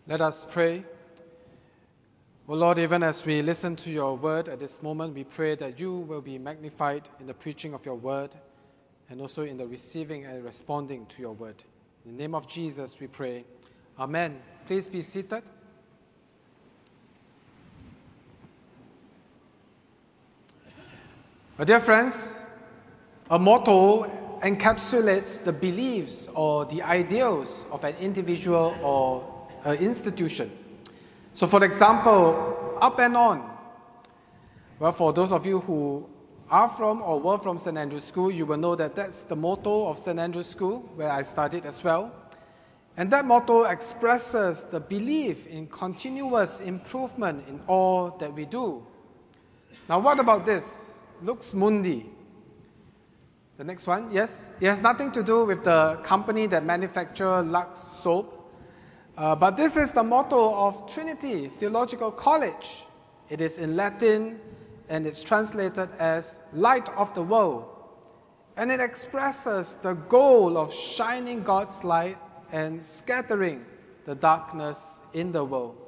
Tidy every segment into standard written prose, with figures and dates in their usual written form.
Let us pray. O Lord, even as we listen to your word at this moment, we pray that you will be magnified in the preaching of your word and also in the receiving and responding to your word. In the name of Jesus, we pray. Amen. Please be seated. My dear friends, a motto encapsulates the beliefs or the ideals of an individual or an institution. So for example, up and on. Well, for those of you who are from or were from St. Andrew's School, you will know that that's the motto of St. Andrew's School, where I studied as well. And that motto expresses the belief in continuous improvement in all that we do. Now, what about this? Lux Mundi. The next one, yes? It has nothing to do with the company that manufactures Lux soap. But this is the motto of Trinity Theological College. It is in Latin and it's translated as light of the world. And it expresses the goal of shining God's light and scattering the darkness in the world.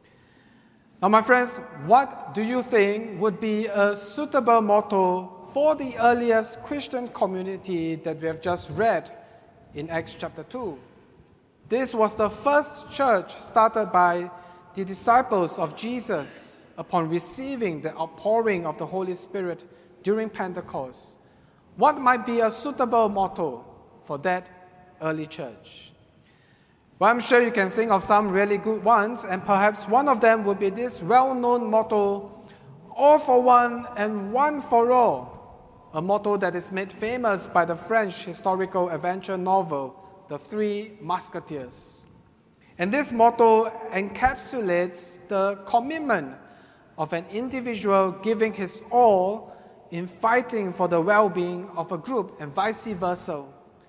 Now, my friends, what do you think would be a suitable motto for the earliest Christian community that we have just read in Acts chapter 2? This was the first church started by the disciples of Jesus upon receiving the outpouring of the Holy Spirit during Pentecost. What might be a suitable motto for that early church? Well, I'm sure you can think of some really good ones, and perhaps one of them would be this well-known motto, all for one and one for all, a motto that is made famous by the French historical adventure novel, The Three Musketeers. And this motto encapsulates the commitment of an individual giving his all in fighting for the well-being of a group and vice versa.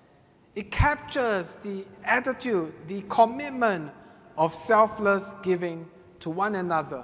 It captures the attitude, the commitment of selfless giving to one another.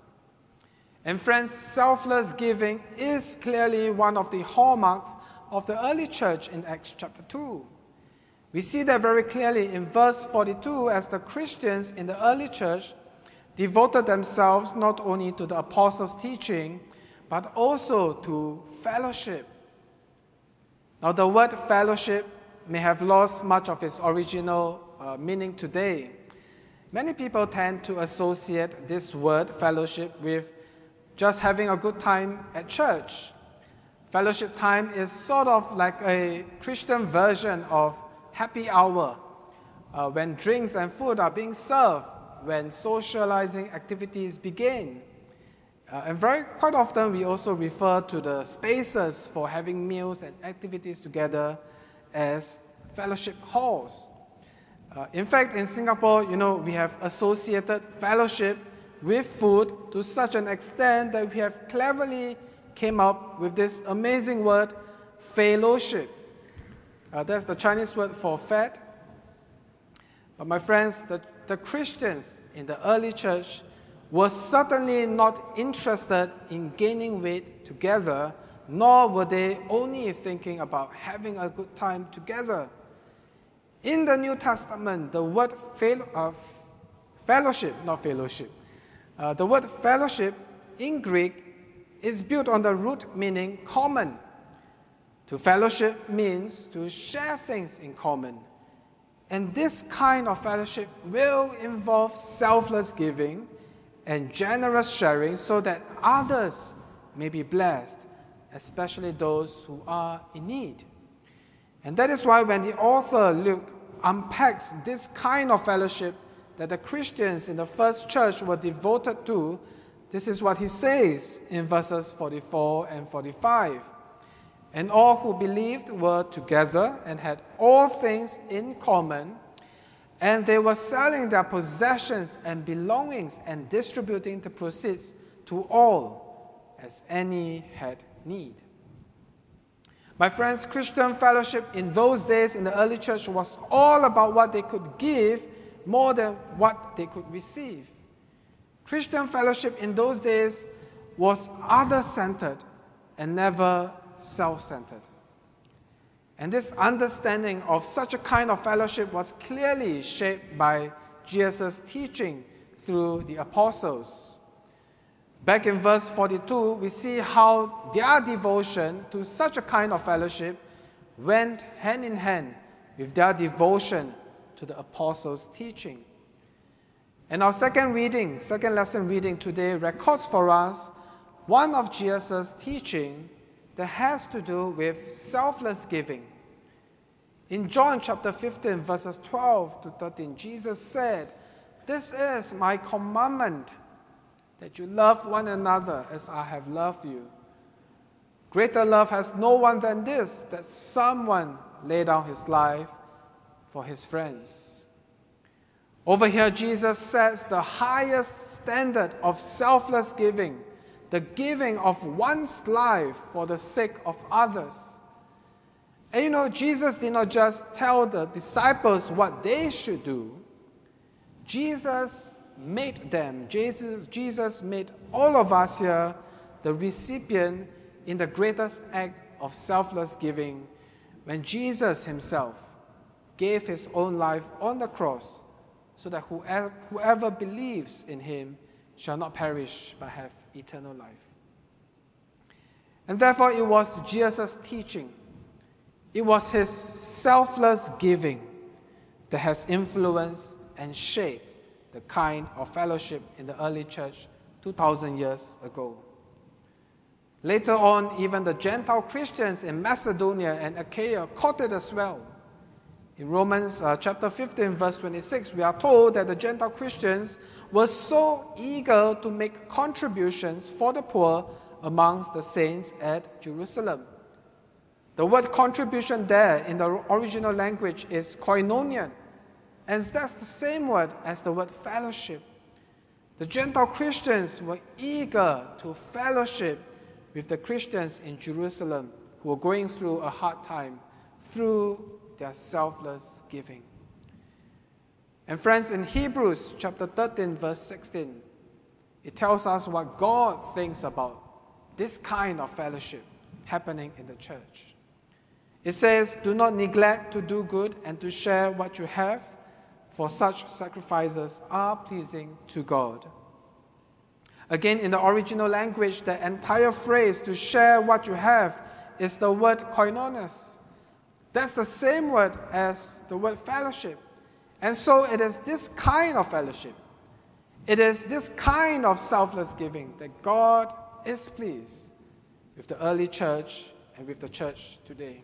And friends, selfless giving is clearly one of the hallmarks of the early church in Acts chapter 2. We see that very clearly in verse 42 as the Christians in the early church devoted themselves not only to the apostles' teaching, but also to fellowship. Now, the word fellowship may have lost much of its original meaning today. Many people tend to associate this word fellowship with just having a good time at church. Fellowship time is sort of like a Christian version of happy hour, when drinks and food are being served, when socializing activities begin. And quite often we also refer to the spaces for having meals and activities together as fellowship halls. In fact, in Singapore, we have associated fellowship with food to such an extent that we have cleverly came up with this amazing word, fellowship. That's the Chinese word for fat. But my friends, the Christians in the early church were certainly not interested in gaining weight together, nor were they only thinking about having a good time together. In the New Testament, the word fellowship, not fellowship, the word fellowship in Greek is built on the root meaning common. To fellowship means to share things in common. And this kind of fellowship will involve selfless giving and generous sharing so that others may be blessed, especially those who are in need. And that is why when the author Luke unpacks this kind of fellowship that the Christians in the first church were devoted to, this is what he says in verses 44 and 45. And all who believed were together and had all things in common, and they were selling their possessions and belongings and distributing the proceeds to all as any had need. My friends, Christian fellowship in those days in the early church was all about what they could give more than what they could receive. Christian fellowship in those days was other-centered and never self-centered. And this understanding of such a kind of fellowship was clearly shaped by Jesus' teaching through the apostles. Back in verse 42, we see how their devotion to such a kind of fellowship went hand in hand with their devotion to the apostles' teaching. And our second lesson reading today records for us one of Jesus' teaching that has to do with selfless giving. In John chapter 15, verses 12 to 13, Jesus said, "This is my commandment, that you love one another as I have loved you. Greater love has no one than this, that someone lay down his life for his friends." Over here, Jesus sets the highest standard of selfless giving, the giving of one's life for the sake of others. And Jesus did not just tell the disciples what they should do. Jesus made all of us here the recipient in the greatest act of selfless giving when Jesus himself gave his own life on the cross so that whoever believes in him shall not perish but have eternal life. And therefore it was Jesus' teaching, it was his selfless giving that has influenced and shaped the kind of fellowship in the early church 2,000 years ago. Later on, even the Gentile Christians in Macedonia and Achaia caught it as well. In Romans chapter 15, verse 26, we are told that the Gentile Christians were so eager to make contributions for the poor amongst the saints at Jerusalem. The word contribution there in the original language is koinonia, and that's the same word as the word fellowship. The Gentile Christians were eager to fellowship with the Christians in Jerusalem who were going through a hard time through their selfless giving. And friends, in Hebrews chapter 13, verse 16, it tells us what God thinks about this kind of fellowship happening in the church. It says, "Do not neglect to do good and to share what you have, for such sacrifices are pleasing to God." Again, in the original language, the entire phrase "to share what you have" is the word koinonos. That's the same word as the word fellowship. And so it is this kind of fellowship, it is this kind of selfless giving that God is pleased with the early church and with the church today.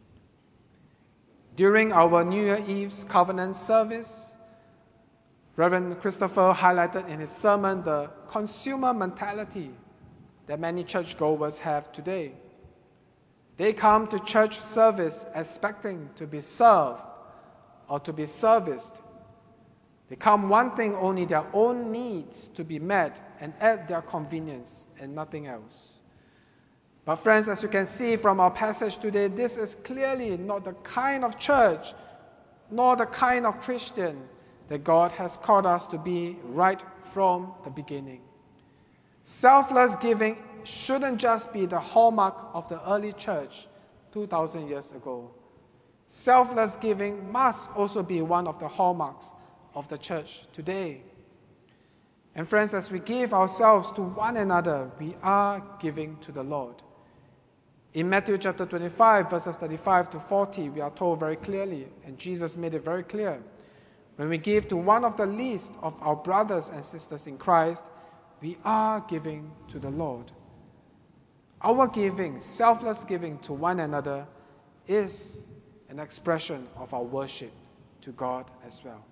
During our New Year Eve's covenant service, Reverend Christopher highlighted in his sermon the consumer mentality that many churchgoers have today. They come to church service expecting to be served or to be serviced. They come wanting only their own needs to be met and at their convenience and nothing else. But friends, as you can see from our passage today, this is clearly not the kind of church nor the kind of Christian that God has called us to be right from the beginning. Selfless giving shouldn't just be the hallmark of the early church 2,000 years ago. Selfless giving must also be one of the hallmarks of the church today. And friends, as we give ourselves to one another, we are giving to the Lord. In Matthew chapter 25, verses 35 to 40, we are told very clearly, and Jesus made it very clear, when we give to one of the least of our brothers and sisters in Christ, we are giving to the Lord. Our giving, selfless giving to one another, is an expression of our worship to God as well.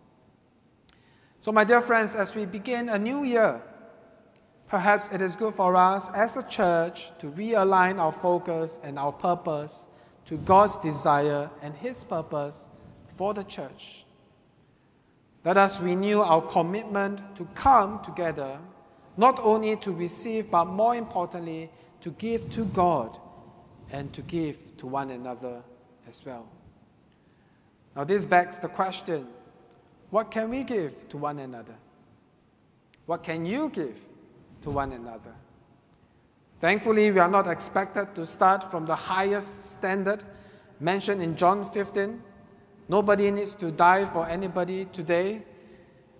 So my dear friends, as we begin a new year, perhaps it is good for us as a church to realign our focus and our purpose to God's desire and His purpose for the church. Let us renew our commitment to come together, not only to receive, but more importantly, to give to God and to give to one another as well. Now this begs the question, what can we give to one another? What can you give to one another? Thankfully, we are not expected to start from the highest standard mentioned in John 15. Nobody needs to die for anybody today.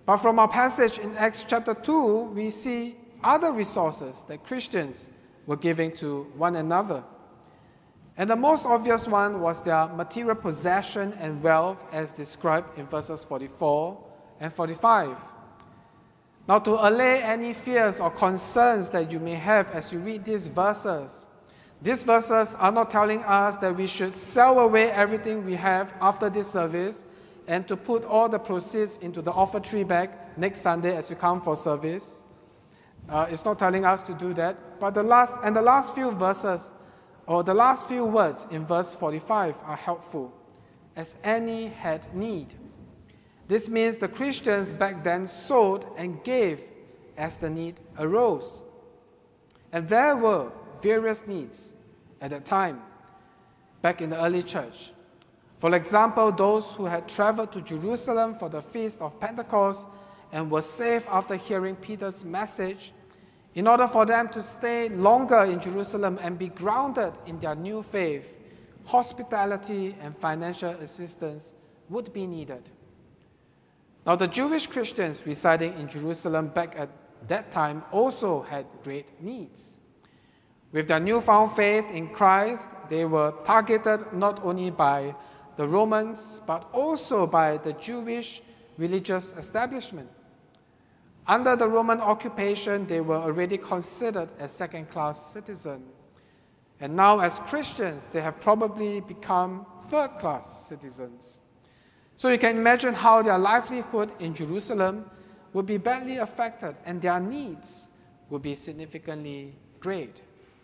But from our passage in Acts chapter 2, we see other resources that Christians were giving to one another. And the most obvious one was their material possession and wealth as described in verses 44 and 45. Now, to allay any fears or concerns that you may have as you read these verses are not telling us that we should sell away everything we have after this service and to put all the proceeds into the offertory bag next Sunday as you come for service. It's not telling us to do that. But the last few verses, or the last few words in verse 45 are helpful. As any had need. This means the Christians back then sowed and gave as the need arose. And there were various needs at that time, back in the early church. For example, those who had traveled to Jerusalem for the Feast of Pentecost and were saved after hearing Peter's message, in order for them to stay longer in Jerusalem and be grounded in their new faith, hospitality and financial assistance would be needed. Now, the Jewish Christians residing in Jerusalem back at that time also had great needs. With their newfound faith in Christ, they were targeted not only by the Romans, but also by the Jewish religious establishment. Under the Roman occupation, they were already considered as second-class citizens. And now, as Christians, they have probably become third-class citizens. So you can imagine how their livelihood in Jerusalem would be badly affected and their needs would be significantly great.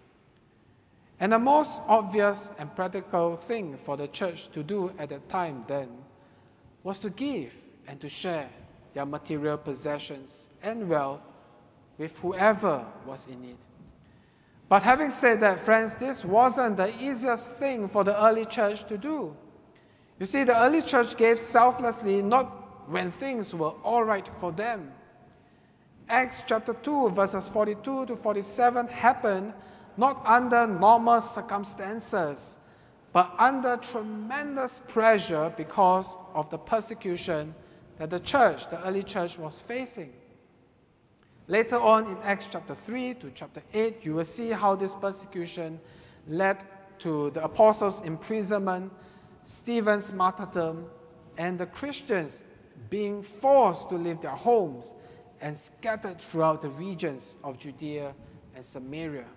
And the most obvious and practical thing for the church to do at that time then was to give and to share their material possessions and wealth with whoever was in need. But having said that, friends, this wasn't the easiest thing for the early church to do. You see, the early church gave selflessly not when things were all right for them. Acts chapter 2, verses 42 to 47 happened not under normal circumstances, but under tremendous pressure because of the persecution that the early church was facing. Later on in Acts chapter 3 to chapter 8, you will see how this persecution led to the apostles' imprisonment, Stephen's martyrdom, and the Christians being forced to leave their homes and scattered throughout the regions of Judea and Samaria.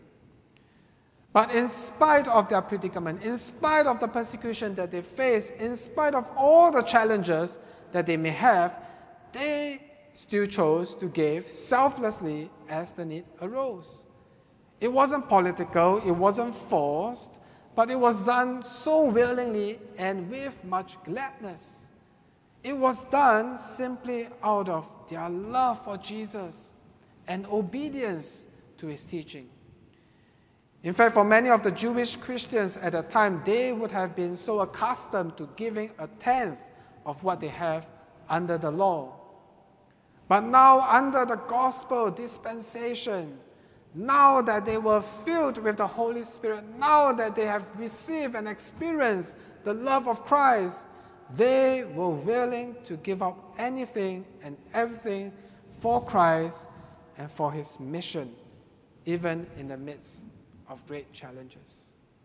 But in spite of their predicament, in spite of the persecution that they faced, in spite of all the challenges that they may have, they still chose to give selflessly as the need arose. It wasn't political, it wasn't forced, but it was done so willingly and with much gladness. It was done simply out of their love for Jesus and obedience to his teaching. In fact, for many of the Jewish Christians at the time, they would have been so accustomed to giving a tenth of what they have under the law. But now, under the gospel dispensation, now that they were filled with the Holy Spirit, now that they have received and experienced the love of Christ, they were willing to give up anything and everything for Christ and for his mission, even in the midst of great challenges.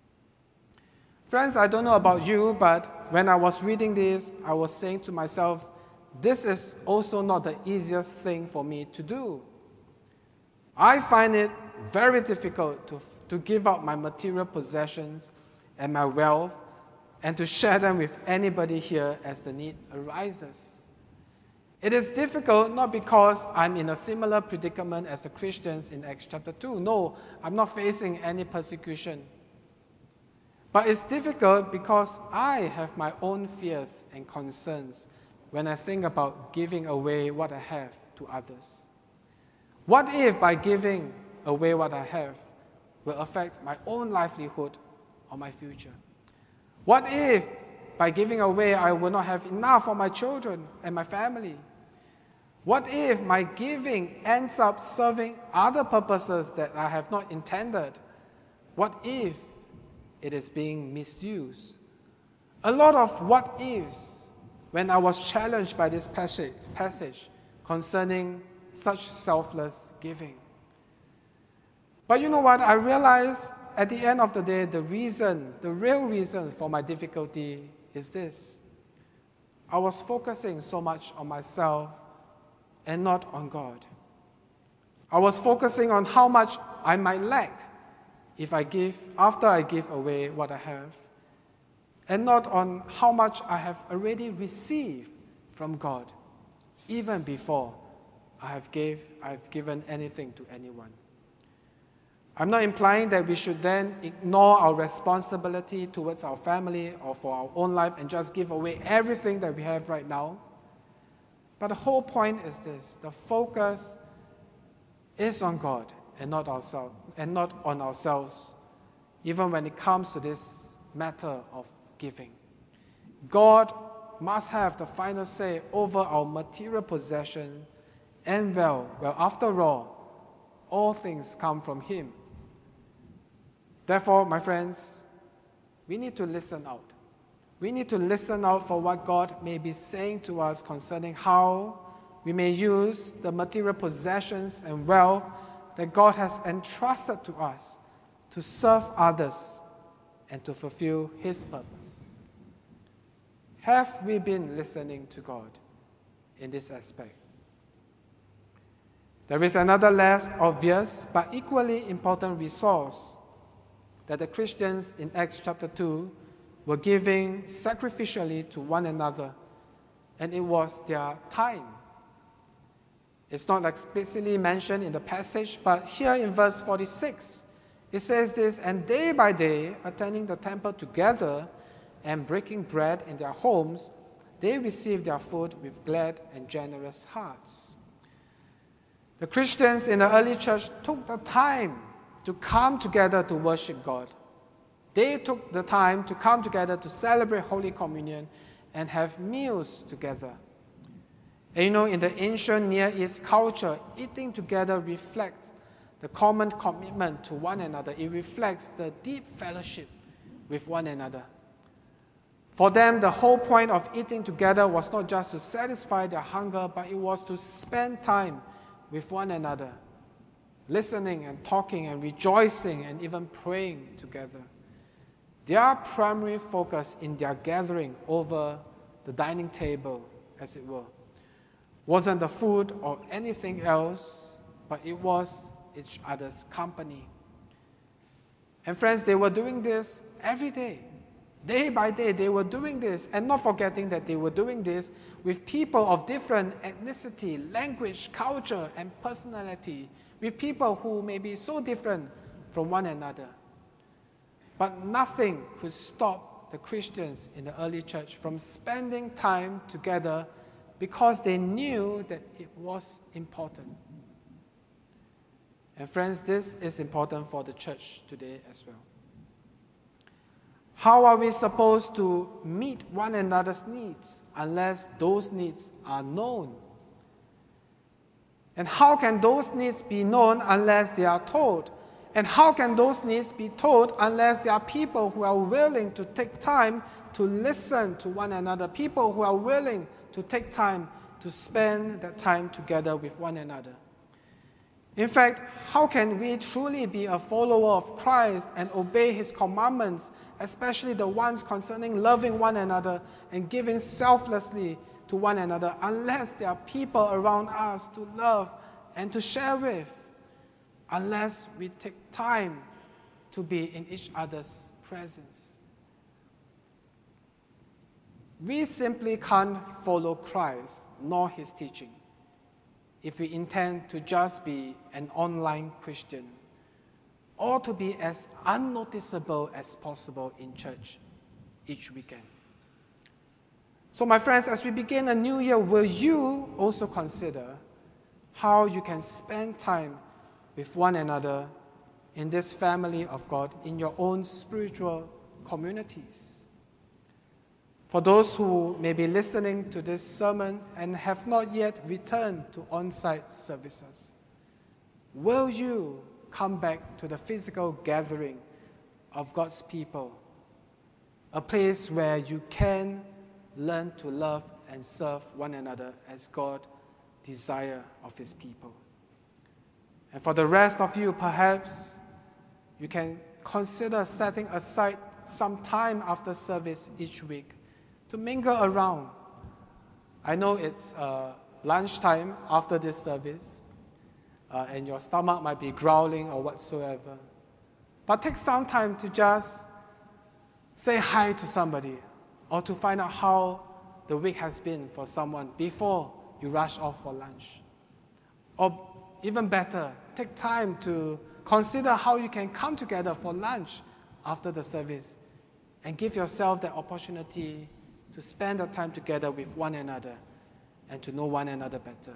Friends, I don't know about you, but when I was reading this, I was saying to myself, this is also not the easiest thing for me to do. I find it very difficult to give up my material possessions and my wealth and to share them with anybody here as the need arises. It is difficult not because I'm in a similar predicament as the Christians in Acts chapter 2. No, I'm not facing any persecution. But it's difficult because I have my own fears and concerns when I think about giving away what I have to others. What if by giving away what I have will affect my own livelihood or my future? What if by giving away I will not have enough for my children and my family? What if my giving ends up serving other purposes that I have not intended? What if it is being misused? A lot of what ifs when I was challenged by this passage concerning such selfless giving. But you know what? I realized at the end of the day, the real reason for my difficulty is this. I was focusing so much on myself and not on God. I was focusing on how much I might lack after I give away what I have, and not on how much I have already received from God, even before I've given anything to anyone. I'm not implying that we should then ignore our responsibility towards our family or for our own life and just give away everything that we have right now. But the whole point is this: the focus is on God and not on ourselves, even when it comes to this matter of giving. God must have the final say over our material possession, and well, after all things come from Him. Therefore, my friends, we need to listen out. We need to listen out for what God may be saying to us concerning how we may use the material possessions and wealth that God has entrusted to us to serve others and to fulfill His purpose. Have we been listening to God in this aspect? There is another less obvious but equally important resource that the Christians in Acts chapter 2 were giving sacrificially to one another, and it was their time. It's not explicitly mentioned in the passage, but here in verse 46, it says this: "And day by day, attending the temple together and breaking bread in their homes, they received their food with glad and generous hearts." The Christians in the early church took the time to come together to worship God. They took the time to come together to celebrate Holy Communion and have meals together. And you know, in the ancient Near East culture, eating together reflects the common commitment to one another. It reflects the deep fellowship with one another. For them, the whole point of eating together was not just to satisfy their hunger, but it was to spend time with one another, listening and talking and rejoicing and even praying together. Their primary focus in their gathering over the dining table, as it were, wasn't the food or anything else, but it was each other's company. And friends, they were doing this every day. Day by day, they were doing this, and not forgetting that they were doing this with people of different ethnicity, language, culture, and personality, with people who may be so different from one another. But nothing could stop the Christians in the early church from spending time together because they knew that it was important. And friends, this is important for the church today as well. How are we supposed to meet one another's needs unless those needs are known? And how can those needs be known unless they are told? And how can those needs be told unless there are people who are willing to take time to listen to one another, people who are willing to take time to spend that time together with one another? In fact, how can we truly be a follower of Christ and obey His commandments, especially the ones concerning loving one another and giving selflessly to one another, unless there are people around us to love and to share with, unless we take time to be in each other's presence? We simply can't follow Christ nor His teaching if we intend to just be an online Christian or to be as unnoticeable as possible in church each weekend. So my friends, as we begin a new year, will you also consider how you can spend time with one another in this family of God, in your own spiritual communities? For those who may be listening to this sermon and have not yet returned to on-site services, will you come back to the physical gathering of God's people, a place where you can learn to love and serve one another as God desire of his people. And for the rest of you, perhaps you can consider setting aside some time after service each week to mingle around. I know it's lunchtime after this service, and your stomach might be growling or whatsoever. But take some time to just say hi to somebody or to find out how the week has been for someone before you rush off for lunch. Or even better, take time to consider how you can come together for lunch after the service and give yourself the opportunity to spend the time together with one another and to know one another better.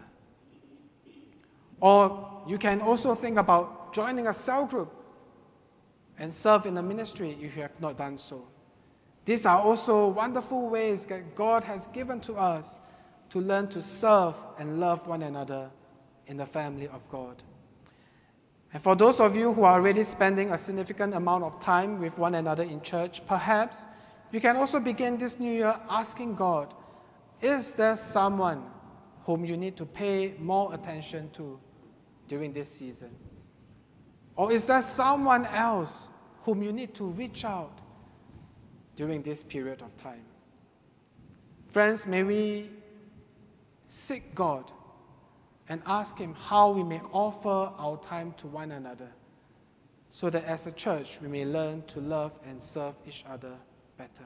Or you can also think about joining a cell group and serve in the ministry if you have not done so. These are also wonderful ways that God has given to us to learn to serve and love one another in the family of God. And for those of you who are already spending a significant amount of time with one another in church, perhaps you can also begin this new year asking God, is there someone whom you need to pay more attention to during this season? Or is there someone else whom you need to reach out during this period of time? Friends, may we seek God and ask Him how we may offer our time to one another so that as a church we may learn to love and serve each other better.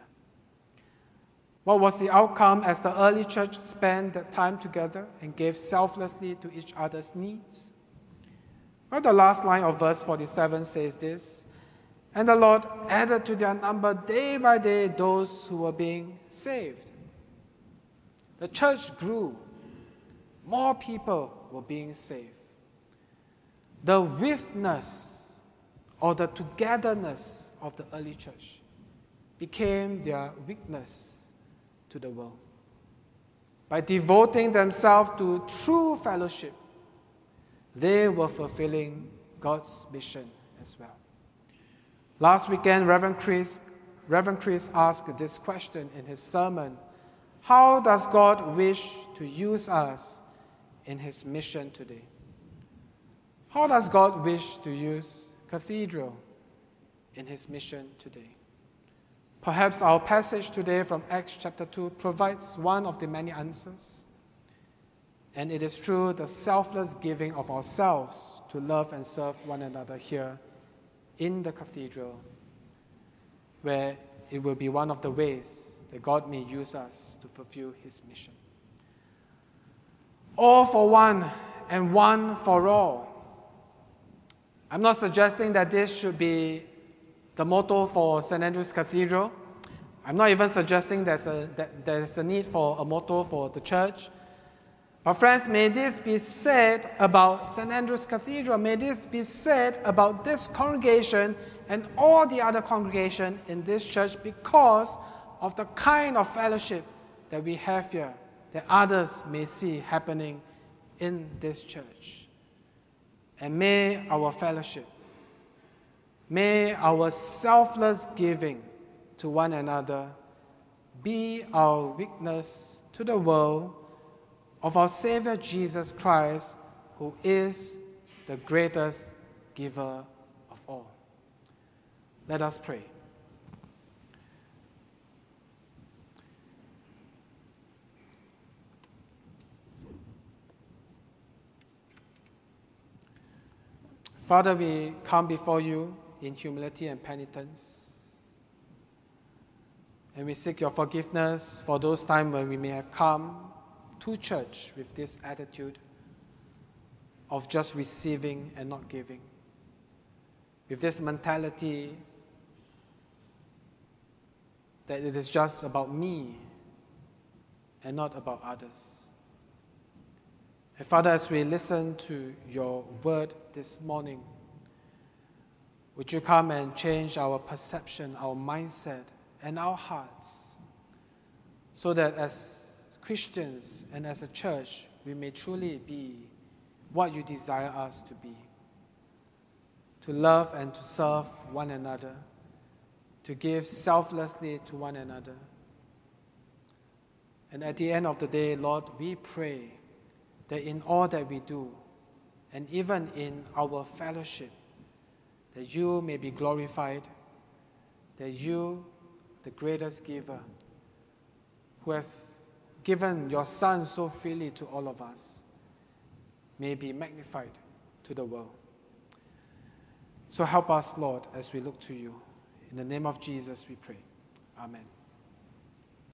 What was the outcome as the early church spent that time together and gave selflessly to each other's needs? Well, the last line of verse 47 says this, "And the Lord added to their number day by day those who were being saved." The church grew. More people were being saved. The witness or the togetherness of the early church became their witness to the world. By devoting themselves to true fellowship, they were fulfilling God's mission as well. Last weekend, Reverend Chris asked this question in his sermon: how does God wish to use us in His mission today? How does God wish to use Cathedral in His mission today? Perhaps our passage today from Acts chapter 2 provides one of the many answers. And it is through the selfless giving of ourselves to love and serve one another here in the Cathedral, where it will be one of the ways that God may use us to fulfill His mission. All for one and one for all. I'm not suggesting that this should be the motto for St. Andrew's Cathedral. I'm not even suggesting that there's a need for a motto for the church. But friends, may this be said about St. Andrew's Cathedral. May this be said about this congregation and all the other congregation in this church because of the kind of fellowship that we have here, that others may see happening in this church. And may our fellowship, may our selfless giving to one another be our witness to the world of our Savior Jesus Christ, who is the greatest giver of all. Let us pray. Father, we come before you in humility and penitence. And we seek your forgiveness for those times when we may have come to church with this attitude of just receiving and not giving. With this mentality that it is just about me and not about others. And Father, as we listen to your word this morning, would you come and change our perception, our mindset, and our hearts, so that as Christians and as a church, we may truly be what you desire us to be. To love and to serve one another, to give selflessly to one another. And at the end of the day, Lord, we pray that in all that we do, and even in our fellowship, that you may be glorified, that you, the greatest giver, who have given your Son so freely to all of us, may be magnified to the world. So help us, Lord, as we look to you. In the name of Jesus we pray. Amen.